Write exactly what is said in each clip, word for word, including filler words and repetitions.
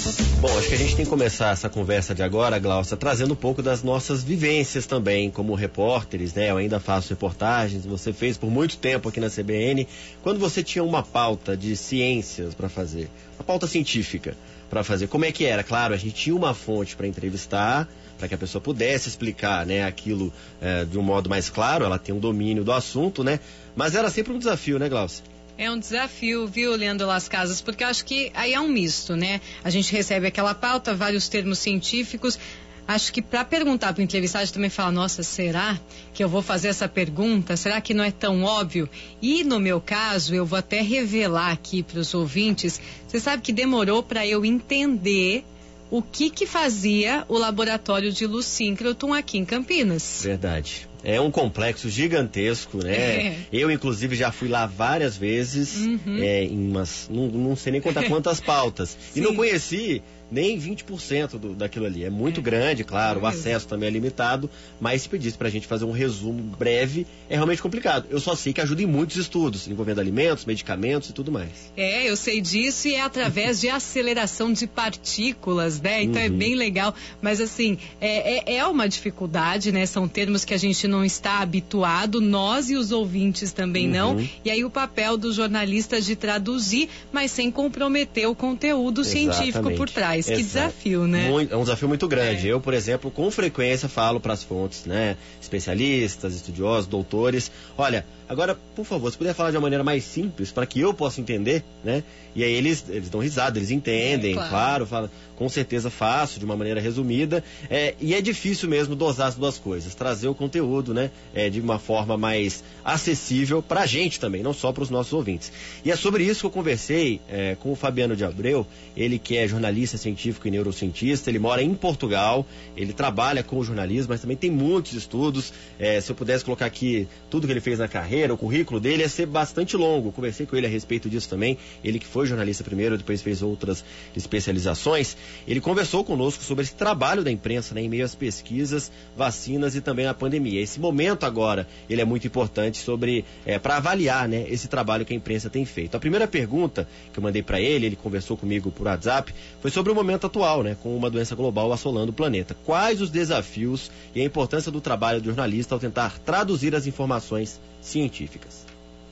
Bom, acho que a gente tem que começar essa conversa de agora, Glaucia, trazendo um pouco das nossas vivências também, como repórteres, né? Eu ainda faço reportagens, você fez por muito tempo aqui na C B N. Quando você tinha uma pauta de ciências para fazer, uma pauta científica para fazer, como é que era? Claro, a gente tinha uma fonte para entrevistar, para que a pessoa pudesse explicar, né, aquilo é, de um modo mais claro, ela tem um domínio do assunto, né? Mas era sempre um desafio, né, Glaucia? É um desafio, viu, Leandro Las Casas, porque eu acho que aí é um misto, né? A gente recebe aquela pauta, vários termos científicos. Acho que para perguntar para o entrevistado, a gente também fala, nossa, será que eu vou fazer essa pergunta? Será que não é tão óbvio? E no meu caso, eu vou até revelar aqui para os ouvintes, você sabe que demorou para eu entender o que que fazia o laboratório de luz síncroton aqui em Campinas. Verdade. É um complexo gigantesco, né? É. Eu, inclusive, já fui lá várias vezes, uhum. é, em umas, não, não sei nem contar quantas pautas. E não conheci nem vinte por cento do, daquilo ali. É muito é. grande, claro, é o acesso também é limitado, mas se pedisse pra gente fazer um resumo breve, é realmente complicado. Eu só sei que ajuda em muitos estudos, envolvendo alimentos, medicamentos e tudo mais. É, eu sei disso e é através de aceleração de partículas, né? Então uhum. é bem legal, mas assim, é, é, é uma dificuldade, né? São termos que a gente não está habituado, nós e os ouvintes também uhum. não, e aí o papel do jornalista de traduzir, mas sem comprometer o conteúdo Exatamente. científico por trás. Exato. Que desafio, né? Muito, é um desafio muito grande. É. Eu, por exemplo, com frequência falo para as fontes, né? Especialistas, estudiosos, doutores. Olha, agora, por favor, se puder falar de uma maneira mais simples, para que eu possa entender, né? E aí eles, eles dão risada, eles entendem, é, claro, claro fala, com certeza faço, de uma maneira resumida. É, e é difícil mesmo dosar as duas coisas, trazer o conteúdo, né? É, de uma forma mais acessível para a gente também, não só para os nossos ouvintes. E é sobre isso que eu conversei é, com o Fabiano de Abreu, ele que é jornalista científico e neurocientista, ele mora em Portugal, ele trabalha com o jornalismo, mas também tem muitos estudos. É, se eu pudesse colocar aqui tudo que ele fez na carreira, o currículo dele ia ser bastante longo. Eu conversei com ele a respeito disso também, ele que foi jornalista primeiro, depois fez outras especializações. Ele conversou conosco sobre esse trabalho da imprensa, né, em meio às pesquisas, vacinas e também a pandemia. Esse momento agora, ele é muito importante sobre, é, para avaliar, né, esse trabalho que a imprensa tem feito. A primeira pergunta que eu mandei para ele, ele conversou comigo por WhatsApp, foi sobre o momento atual, né, com uma doença global assolando o planeta. Quais os desafios e a importância do trabalho do jornalista ao tentar traduzir as informações científicas?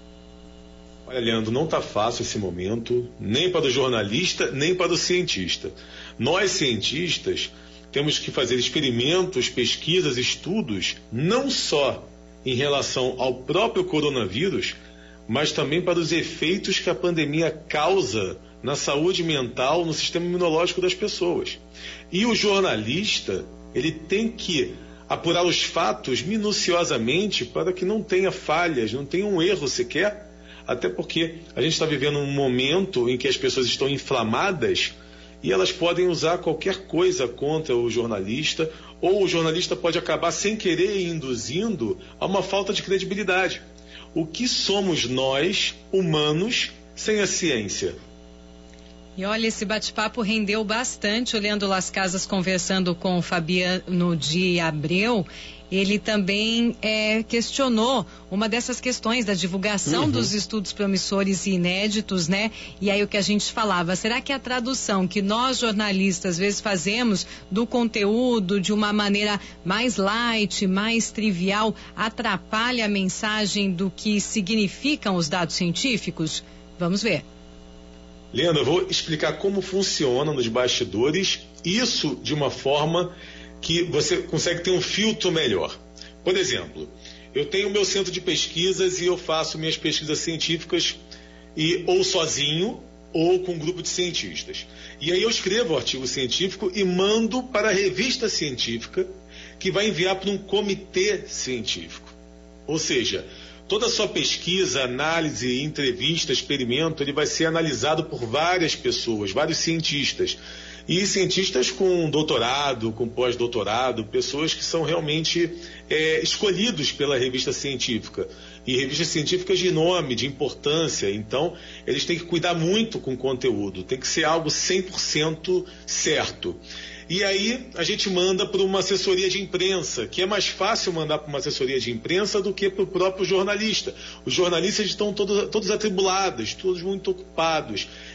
Olha, Leandro, não está fácil esse momento, nem para o jornalista, nem para o cientista. Nós, cientistas, temos que fazer experimentos, pesquisas, estudos, não só em relação ao próprio coronavírus, mas também para os efeitos que a pandemia causa na saúde mental, no sistema imunológico das pessoas. E o jornalista, ele tem que apurar os fatos minuciosamente para que não tenha falhas, não tenha um erro sequer, até porque a gente está vivendo um momento em que as pessoas estão inflamadas e elas podem usar qualquer coisa contra o jornalista, ou o jornalista pode acabar sem querer induzindo a uma falta de credibilidade. O que somos nós, humanos, sem a ciência? E olha, esse bate-papo rendeu bastante, o Leandro Las Casas conversando com o Fabiano de Abreu. Ele também é, questionou uma dessas questões da divulgação uhum. dos estudos promissores e inéditos, né? E aí o que a gente falava, será que a tradução que nós jornalistas às vezes fazemos do conteúdo de uma maneira mais light, mais trivial, atrapalha a mensagem do que significam os dados científicos? Vamos ver. Leandro, eu vou explicar como funciona nos bastidores, isso de uma forma que você consegue ter um filtro melhor. Por exemplo, eu tenho o meu centro de pesquisas e eu faço minhas pesquisas científicas e, ou sozinho ou com um grupo de cientistas. E aí eu escrevo o artigo científico e mando para a revista científica, que vai enviar para um comitê científico. Ou seja, toda a sua pesquisa, análise, entrevista, experimento, ele vai ser analisado por várias pessoas, vários cientistas. E cientistas com doutorado, com pós-doutorado, pessoas que são realmente é, escolhidos pela revista científica. E revistas científicas de nome, de importância, então eles têm que cuidar muito com o conteúdo, tem que ser algo cem por cento certo. E aí a gente manda para uma assessoria de imprensa, que é mais fácil mandar para uma assessoria de imprensa do que para o próprio jornalista. Os jornalistas estão todos, todos atribulados, todos muito ocupados.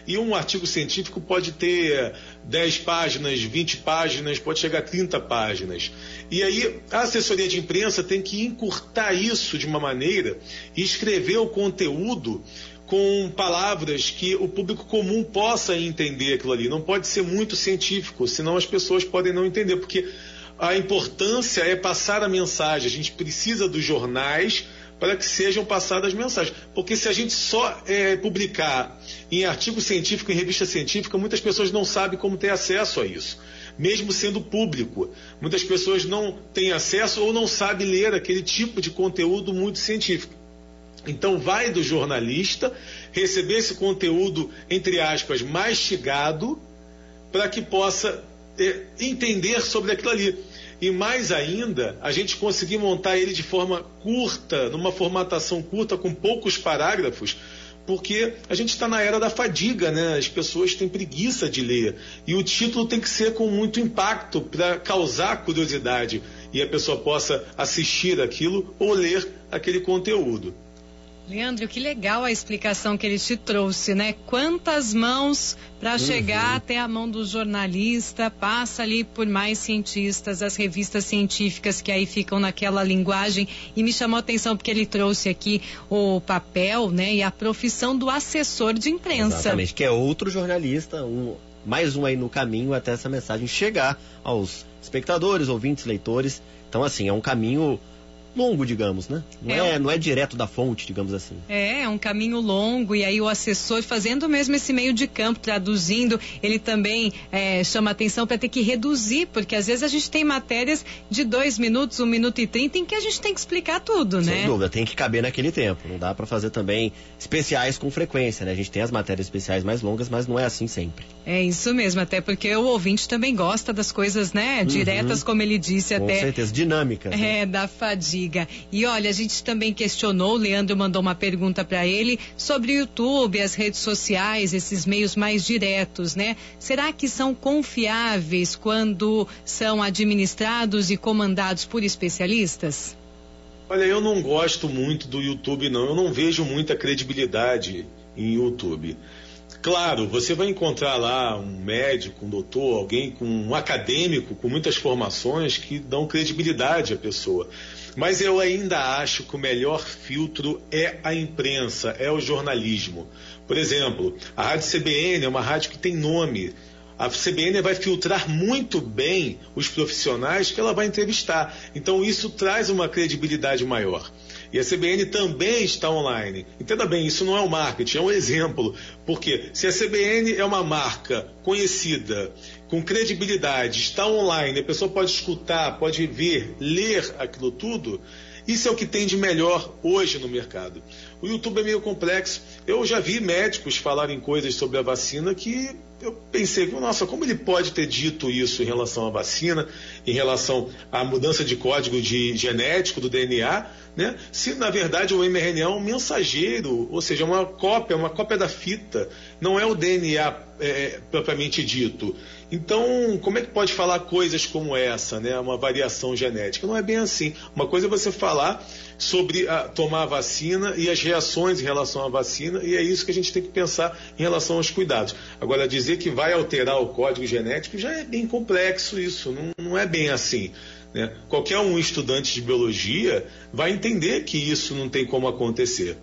E um artigo científico pode ter dez páginas, vinte páginas, pode chegar a trinta páginas. E aí a assessoria de imprensa tem que encurtar isso de uma maneira e escrever o conteúdo com palavras que o público comum possa entender aquilo ali. Não pode ser muito científico, senão as pessoas podem não entender, porque a importância é passar a mensagem. A gente precisa dos jornais para que sejam passadas mensagens. Porque se a gente só é, publicar em artigo científico, em revista científica, muitas pessoas não sabem como ter acesso a isso. Mesmo sendo público, muitas pessoas não têm acesso ou não sabem ler aquele tipo de conteúdo muito científico. Então vai do jornalista receber esse conteúdo, entre aspas, mastigado, para que possa é, entender sobre aquilo ali. E mais ainda, a gente conseguir montar ele de forma curta, numa formatação curta, com poucos parágrafos, porque a gente está na era da fadiga, né? As pessoas têm preguiça de ler. E o título tem que ser com muito impacto para causar curiosidade e a pessoa possa assistir aquilo ou ler aquele conteúdo. Leandro, que legal a explicação que ele te trouxe, né? Quantas mãos para uhum. chegar até a mão do jornalista, passa ali por mais cientistas, as revistas científicas que aí ficam naquela linguagem, e me chamou a atenção porque ele trouxe aqui o papel, né? E a profissão do assessor de imprensa. Exatamente, que é outro jornalista, um, mais um aí no caminho até essa mensagem chegar aos espectadores, ouvintes, leitores. Então, assim, é um caminho longo, digamos, né? Não é, é, não é direto da fonte, digamos assim. É, é um caminho longo, e aí o assessor fazendo mesmo esse meio de campo, traduzindo, ele também é, chama atenção para ter que reduzir, porque às vezes a gente tem matérias de dois minutos, um minuto e trinta, em que a gente tem que explicar tudo, né? Sem dúvida, tem que caber naquele tempo. Não dá para fazer também especiais com frequência, né? A gente tem as matérias especiais mais longas, mas não é assim sempre. É isso mesmo, até porque o ouvinte também gosta das coisas, né? Diretas, uhum. como ele disse, com até. Com certeza, dinâmicas. É, né? Da fadiga. E olha, a gente também questionou, o Leandro mandou uma pergunta para ele sobre o YouTube, as redes sociais, esses meios mais diretos, né? Será que são confiáveis quando são administrados e comandados por especialistas? Olha, eu não gosto muito do YouTube, não. Eu não vejo muita credibilidade em YouTube. Claro, você vai encontrar lá um médico, um doutor, alguém com um acadêmico com muitas formações que dão credibilidade à pessoa. Mas eu ainda acho que o melhor filtro é a imprensa, é o jornalismo. Por exemplo, a Rádio C B N é uma rádio que tem nome. A C B N vai filtrar muito bem os profissionais que ela vai entrevistar. Então isso traz uma credibilidade maior. E a C B N também está online. Entenda bem, isso não é um marketing, é um exemplo. Porque se a C B N é uma marca conhecida, com credibilidade, está online, a pessoa pode escutar, pode ver, ler aquilo tudo, isso é o que tem de melhor hoje no mercado. O YouTube é meio complexo. Eu já vi médicos falarem coisas sobre a vacina que eu pensei, nossa, como ele pode ter dito isso em relação à vacina, em relação à mudança de código de genético do D N A, né? Se na verdade o M R N A é um mensageiro, ou seja, uma cópia, uma cópia da fita, não é o D N A é, propriamente dito. Então, como é que pode falar coisas como essa, né? Uma variação genética? Não é bem assim. Uma coisa é você falar sobre a, tomar a vacina e as reações em relação à vacina, e é isso que a gente tem que pensar em relação aos cuidados. Agora, dizer que vai alterar o código genético já é bem complexo isso, não, não é bem assim, né? Qualquer um estudante de biologia vai entender que isso não tem como acontecer.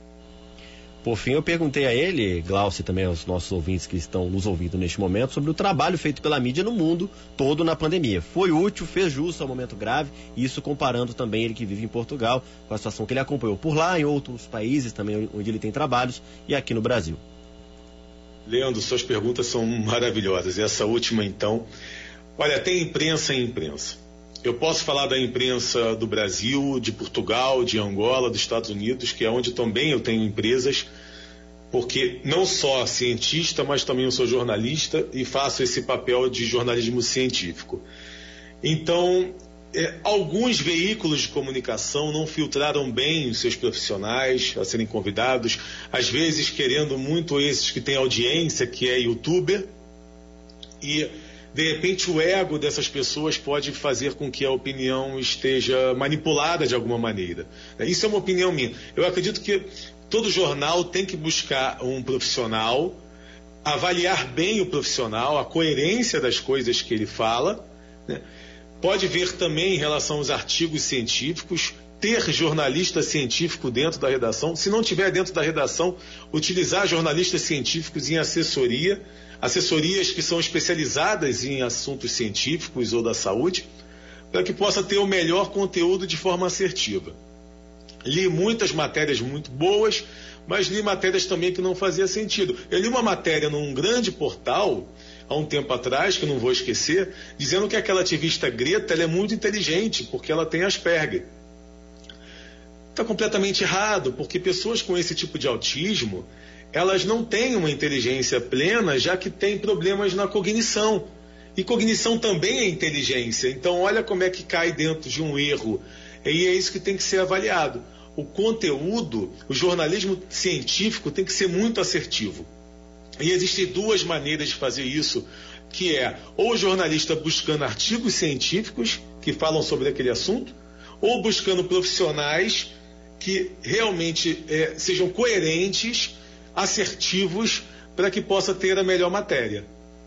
Por fim, eu perguntei a ele, Glaucio, e também aos nossos ouvintes que estão nos ouvindo neste momento, sobre o trabalho feito pela mídia no mundo todo na pandemia. Foi útil, fez jus ao momento grave, e isso comparando também ele que vive em Portugal, com a situação que ele acompanhou por lá, em outros países também onde ele tem trabalhos, e aqui no Brasil. Leandro, suas perguntas são maravilhosas. Essa última, então. Olha, tem imprensa e imprensa. Eu posso falar da imprensa do Brasil, de Portugal, de Angola, dos Estados Unidos, que é onde também eu tenho empresas, porque não só cientista, mas também eu sou jornalista e faço esse papel de jornalismo científico. Então, é, alguns veículos de comunicação não filtraram bem os seus profissionais a serem convidados, às vezes querendo muito esses que têm audiência, que é youtuber, e de repente o ego dessas pessoas pode fazer com que a opinião esteja manipulada de alguma maneira. Isso é uma opinião minha. Eu acredito que todo jornal tem que buscar um profissional avaliar bem o profissional, a coerência das coisas que ele fala, né? Pode ver também em relação aos artigos científicos, ter jornalista científico dentro da redação. Se não tiver dentro da redação, utilizar jornalistas científicos em assessoria, assessorias que são especializadas em assuntos científicos ou da saúde, para que possa ter o melhor conteúdo de forma assertiva. Li muitas matérias muito boas, mas li matérias também que não fazia sentido. Eu li uma matéria num grande portal, há um tempo atrás, que não vou esquecer, dizendo que aquela ativista Greta, ela é muito inteligente, porque ela tem Asperger. Está completamente errado, porque pessoas com esse tipo de autismo, elas não têm uma inteligência plena, já que têm problemas na cognição. E cognição também é inteligência. Então, olha como é que cai dentro de um erro. E é isso que tem que ser avaliado. O conteúdo, o jornalismo científico tem que ser muito assertivo. E existem duas maneiras de fazer isso, que é ou o jornalista buscando artigos científicos que falam sobre aquele assunto, ou buscando profissionais que realmente é, sejam coerentes, assertivos, para que possa ter a melhor matéria.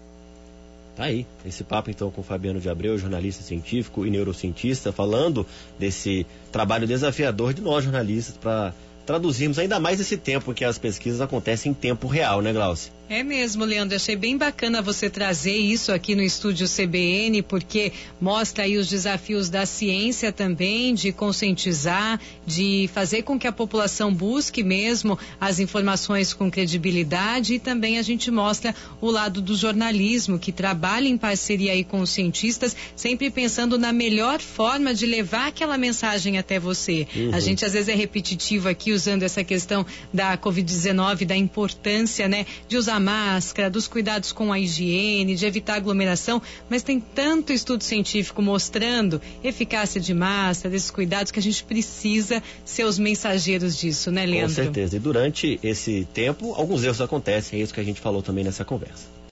Tá aí, esse papo então com o Fabiano de Abreu, jornalista científico e neurocientista, falando desse trabalho desafiador de nós jornalistas para traduzirmos ainda mais esse tempo que as pesquisas acontecem em tempo real, né, Glaucia? É mesmo, Leandro, achei bem bacana você trazer isso aqui no estúdio C B N, porque mostra aí os desafios da ciência também, de conscientizar, de fazer com que a população busque mesmo as informações com credibilidade, e também a gente mostra o lado do jornalismo, que trabalha em parceria aí com os cientistas, sempre pensando na melhor forma de levar aquela mensagem até você. Uhum. A gente às vezes é repetitivo aqui, usando essa questão da covid dezenove, da importância, né, de usar máscara, dos cuidados com a higiene, de evitar aglomeração, mas tem tanto estudo científico mostrando eficácia de máscara, desses cuidados, que a gente precisa ser os mensageiros disso, né, Leandro? Com certeza. E durante esse tempo, alguns erros acontecem, é isso que a gente falou também nessa conversa.